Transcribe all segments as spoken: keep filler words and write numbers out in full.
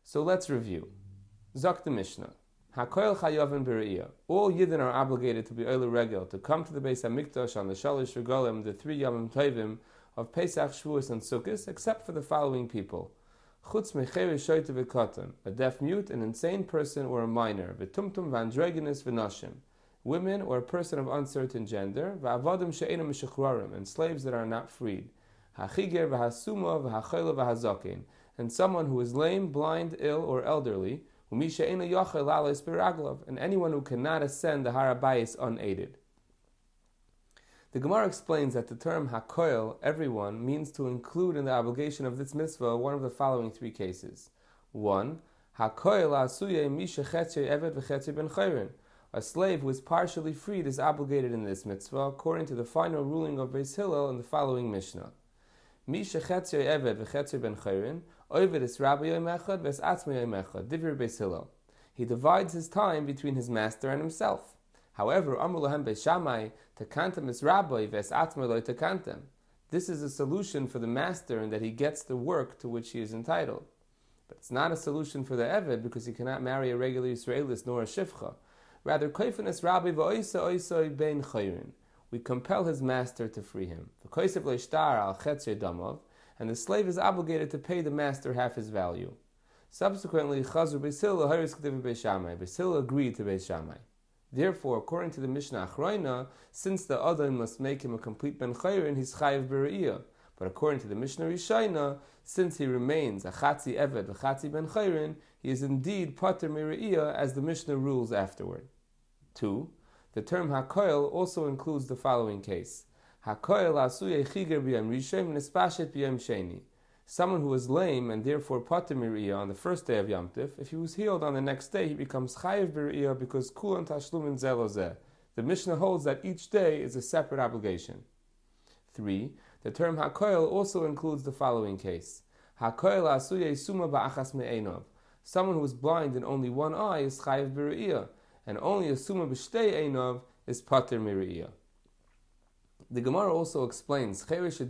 So let's review. Zok the Mishnah. HaKoil Chayavin B'Re'iyah. All Yidden are obligated to be Oile Regel, to come to the Beis HaMikdash on the Shalish Regalim, the three Yamim Tovim of Pesach, Shavuos, and Sukkot, except for the following people. Chutz Mecheri Shoyte V'Katan, a deaf mute, an insane person, or a minor, V'tumtum V'androginus V'nashim, women or a person of uncertain gender, V'avadim She'ena Meshachrarim, and slaves that are not freed, Hachiger V'Hasuma V'Hachayla V'Hazakin, and someone who is lame, blind, ill, or elderly, and anyone who cannot ascend the Har HaBayis unaided. The Gemara explains that the term HaKoil, everyone, means to include in the obligation of this mitzvah one of the following three cases. One, HaKoil Asuye Misha Chetze Evet V'Chetze Ben Chayrin. A slave who is partially freed is obligated in this mitzvah, according to the final ruling of Beis Hillel in the following Mishnah. Misha Chetze Evet V'Chetze Ben Chayrin. He divides his time between his master and himself. However, this is a solution for the master in that he gets the work to which he is entitled. But it's not a solution for the Eved because he cannot marry a regular Yisraelis nor a Shifcha. Rather, we compel his master to free him. And the slave is obligated to pay the master half his value. Subsequently, Chazur Beis Hillel Beis Shammai. Beis Hillel agreed to Beis Shammai. Therefore, according to the Mishnah Achroina, since the Adam must make him a complete Ben Chayrin, he's Chayiv B'Re'iyah. But according to the Mishnah Rishayna, since he remains a Chatzi Eved, a Chatzi Ben Chayrin, he is indeed Pater Mire'iyah, as the Mishnah rules afterward. Two, the term HaKoil also includes the following case. HaKoil Asuye Chiger B'Yam Rishon Nespashet B'Yam Sheni. Someone who is lame and therefore Pater Mire'iyah on the first day of Yom Tif, if he was healed on the next day, he becomes Chayiv B'Re'iyah because Kulan Tashlumin Zelozeh. The Mishnah holds that each day is a separate obligation. Three, the term HaKoil also includes the following case. HaKoil Asuye Suma Ba'achas Me'enov. Someone who is blind in only one eye is Chayiv B'Re'iyah, and only a Suma B'Shtei Einov is Pater Mire'iyah. The Gemara also explains the term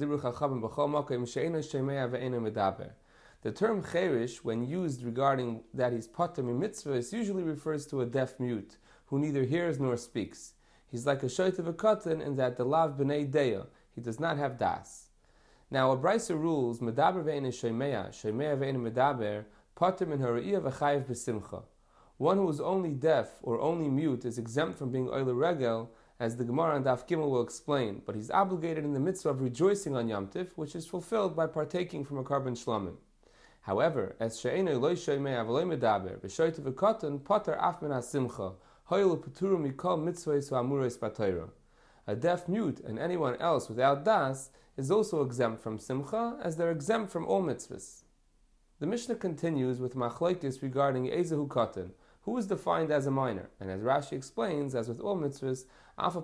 cherish, when used regarding that he's pater mitzvahs, usually refers to a deaf mute who neither hears nor speaks. He's like a shoyte v'katan in that the lav b'nei deya, he does not have das. Now a brisa rules medaber ve'ena shoymeya, shoymeya ve'ena medaber, pater min ha're'iyah v'chayiv b'simcha. One who is only deaf or only mute is exempt from being oile regel, as the Gemara and Daf Gimel will explain, but he's obligated in the mitzvah of rejoicing on Yom Tif, which is fulfilled by partaking from a carbon shlamim. However, as she'enoi loy shoymei avaloy medaber, b'shoyte v'katan, pater af min ha-simcha, hoyelu peturu mikol mitzvahs v'amuros b'Torah. A deaf mute and anyone else without das is also exempt from simcha, as they're exempt from all mitzvahs. The Mishnah continues with machlokes regarding ezehu katan, who is defined as a minor, and as Rashi explains, as with all mitzvahs, although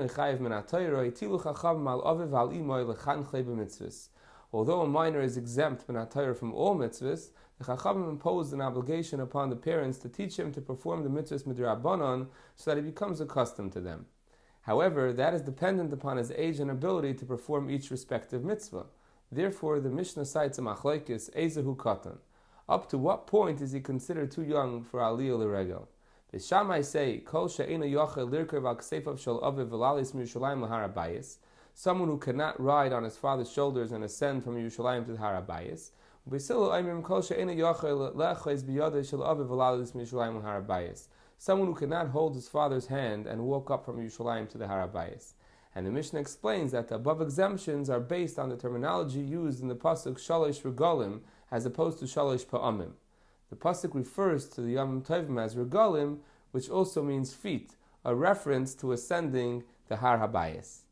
a minor is exempt from all mitzvahs, the Chachamim imposed an obligation upon the parents to teach him to perform the mitzvahs midrabanan so that he becomes accustomed to them. However, that is dependent upon his age and ability to perform each respective mitzvah. Therefore, the Mishnah cites a machlokes ezehu katan. Up to what point is he considered too young for aliyah l'regel? The Shammai say, Kol she'ena yochel lirkev al ksefav shel aviv v'lalis m'Yerushalayim l'Har HaBayis, someone who cannot ride on his father's shoulders and ascend from Yerushalayim to the Har HaBayis. B'silu oimrim kol she'ena yochel le'achez b'yadei shel aviv v'lalis m'Yerushalayim l'Har HaBayis, someone who cannot hold his father's hand and walk up from Yerushalayim to the Har HaBayis. And the Mishnah explains that the above exemptions are based on the terminology used in the pasuk shalosh regalim as opposed to shalosh pa'amim. The pasuk refers to the Yom Tovim as regalim, which also means feet, a reference to ascending the Har HaBayis.